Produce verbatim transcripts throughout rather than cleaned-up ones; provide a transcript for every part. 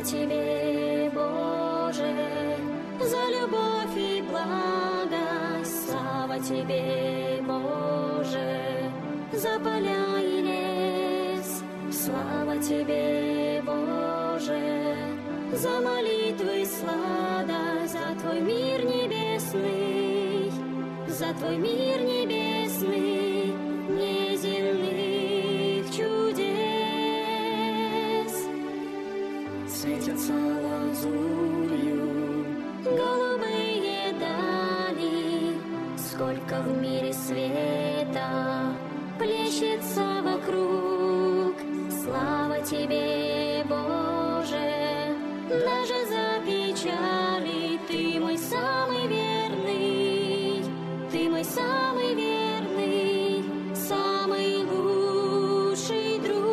Тебе, Боже, за любовь и благость. Слава Тебе, Боже, за поля и лес. Слава Тебе, Боже, за молитвы сладость, за Твой мир небесный, за Твой мир небесный, неземных чудес. Светятся лазурью голубые дали, сколько в мире света плещется вокруг. Слава Тебе, Боже, даже за печали Ты мой самый верный, Ты мой самый верный, самый лучший друг.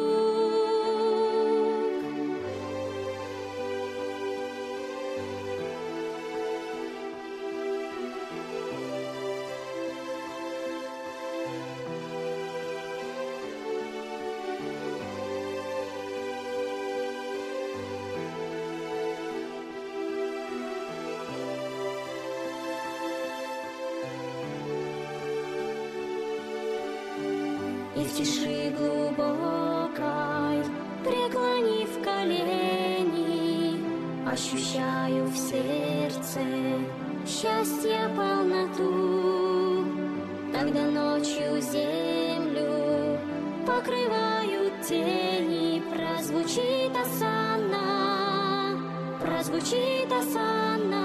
И в тиши глубокой, преклонив колени, ощущаю в сердце счастья полноту. Тогда ночью землю покрывают тени, прозвучит осанна, прозвучит осанна.